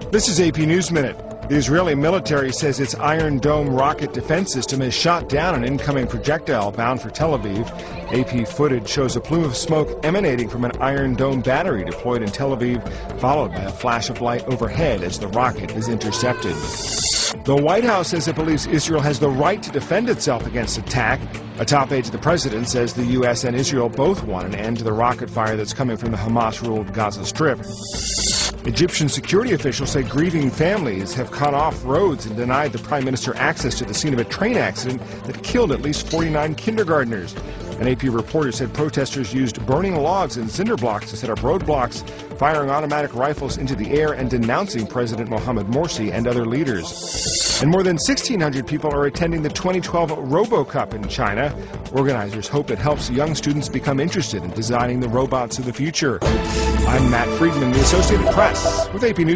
This is AP News Minute. The Israeli military says its Iron Dome rocket defense system has shot down an incoming projectile bound for Tel Aviv. AP footage shows a plume of smoke emanating from an Iron Dome battery deployed in Tel Aviv, followed by a flash of light overhead as the rocket is intercepted. The White House says it believes Israel has the right to defend itself against attack. A top aide to the president says the U.S. and Israel both want an end to the rocket fire that's coming from the Hamas-ruled Gaza Strip. Egyptian security officials say grieving families have cut off roads and denied the prime minister access to the scene of a train accident that killed at least 49 kindergartners. An AP reporter said protesters used burning logs and cinder blocks to set up roadblocks, firing automatic rifles into the air and denouncing President Mohamed Morsi and other leaders. And more than 1,600 people are attending the 2012 RoboCup in China. Organizers hope it helps young students become interested in designing the robots of the future. I'm Matt Friedman, the Associated Press, with AP News.